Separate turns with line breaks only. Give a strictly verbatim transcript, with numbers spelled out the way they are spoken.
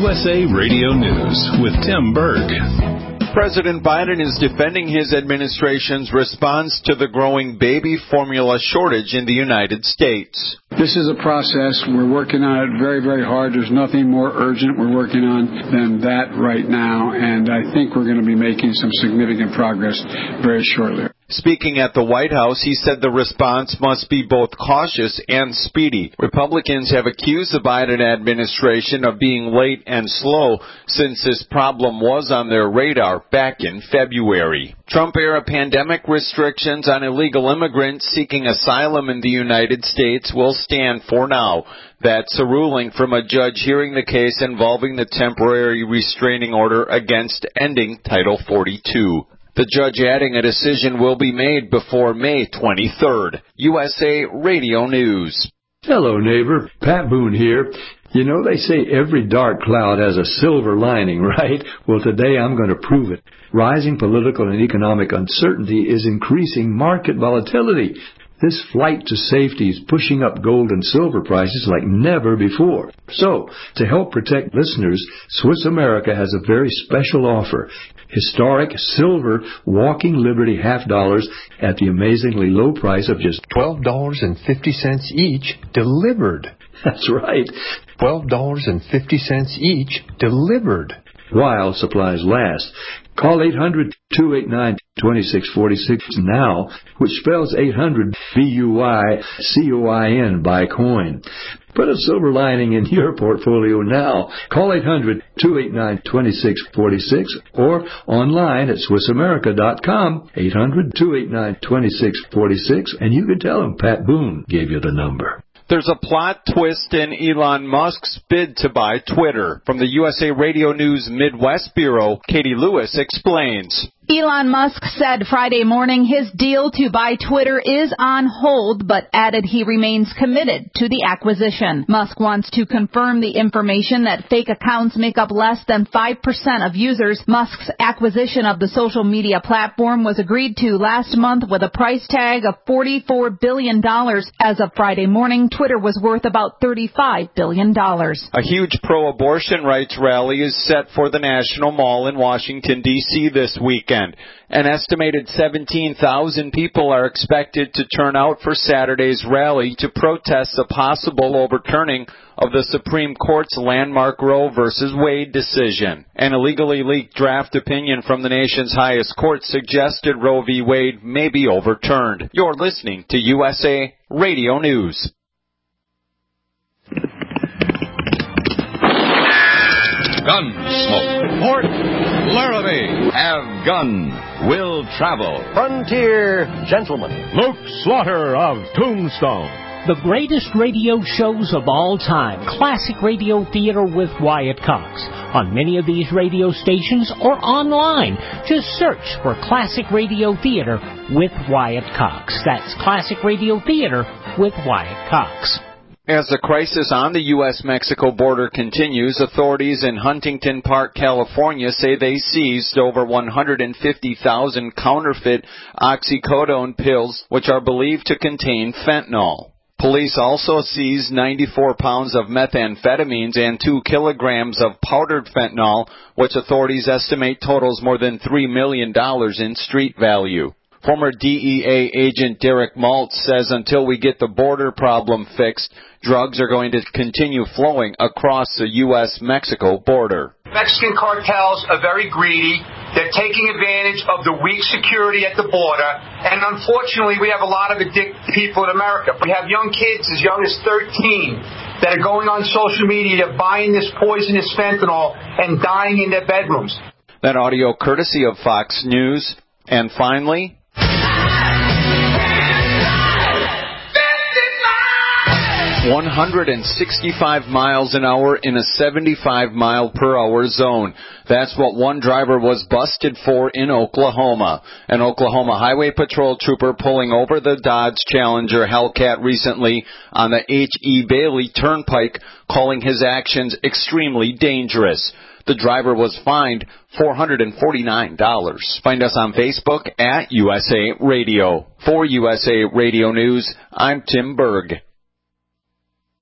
S A Radio News with Tim Berg.
President Biden is defending his administration's response to the growing baby formula shortage in the United States.
This is a process. We're working on it very, very hard. There's nothing more urgent we're working on than that right now, and I think we're going to be making some significant progress very shortly.
Speaking at the White House, he said the response must be both cautious and speedy. Republicans have accused the Biden administration of being late and slow since this problem was on their radar back in February. Trump-era pandemic restrictions on illegal immigrants seeking asylum in the United States will stand for now. That's a ruling from a judge hearing the case involving the temporary restraining order against ending Title forty-two. The judge adding a decision will be made before May twenty-third. U S A Radio News.
Hello, neighbor. Pat Boone here. You know, they say every dark cloud has a silver lining, right? Well, today I'm going to prove it. Rising political and economic uncertainty is increasing market volatility. This flight to safety is pushing up gold and silver prices like never before. So, to help protect listeners, Swiss America has a very special offer. Historic silver Walking Liberty half dollars at the amazingly low price of just
twelve dollars and fifty cents each, delivered.
That's right.
twelve dollars and fifty cents each, delivered.
While supplies last. Call eight hundred, two eight nine, two six four six now, which spells eight hundred B U Y C O I N, buy coin. Put a silver lining in your portfolio now. Call eight hundred, two eight nine, two six four six or online at Swiss America dot com, eight hundred, two eight nine, two six four six, and you can tell them Pat Boone gave you the number.
There's a plot twist in Elon Musk's bid to buy Twitter. From the U S A Radio News Midwest Bureau, Katie Lewis explains.
Elon Musk said Friday morning his deal to buy Twitter is on hold, but added he remains committed to the acquisition. Musk wants to confirm the information that fake accounts make up less than five percent of users. Musk's acquisition of the social media platform was agreed to last month with a price tag of forty-four billion dollars. As of Friday morning, Twitter was worth about thirty-five billion dollars.
A huge pro-abortion rights rally is set for the National Mall in Washington, D C this weekend. An estimated seventeen thousand people are expected to turn out for Saturday's rally to protest the possible overturning of the Supreme Court's landmark Roe versus Wade decision. An illegally leaked draft opinion from the nation's highest court suggested Roe v. Wade may be overturned. You're listening to U S A Radio News.
Gunsmoke. Port Laramie. Have gun. Will travel.
Frontier Gentleman.
Luke Slaughter of Tombstone.
The greatest radio shows of all time. Classic Radio Theater with Wyatt Cox. On many of these radio stations or online. Just search for Classic Radio Theater with Wyatt Cox. That's Classic Radio Theater with Wyatt Cox.
As the crisis on the U S Mexico border continues, authorities in Huntington Park, California say they seized over one hundred fifty thousand counterfeit oxycodone pills, which are believed to contain fentanyl. Police also seized ninety-four pounds of methamphetamines and two kilograms of powdered fentanyl, which authorities estimate totals more than three million dollars in street value. Former D E A agent Derek Maltz says until we get the border problem fixed, drugs are going to continue flowing across the U S Mexico border.
Mexican cartels are very greedy. They're taking advantage of the weak security at the border. And unfortunately, we have a lot of addicted people in America. We have young kids as young as thirteen that are going on social media, buying this poisonous fentanyl and dying in their bedrooms.
That audio courtesy of Fox News. And finally, one hundred sixty-five miles an hour in a seventy-five mile per hour zone. That's what one driver was busted for in Oklahoma. An Oklahoma Highway Patrol trooper pulling over the Dodge Challenger Hellcat recently on the H E Bailey Turnpike, calling his actions extremely dangerous. The driver was fined four hundred forty-nine dollars. Find us on Facebook at U S A Radio. For U S A Radio News, I'm Tim Berg.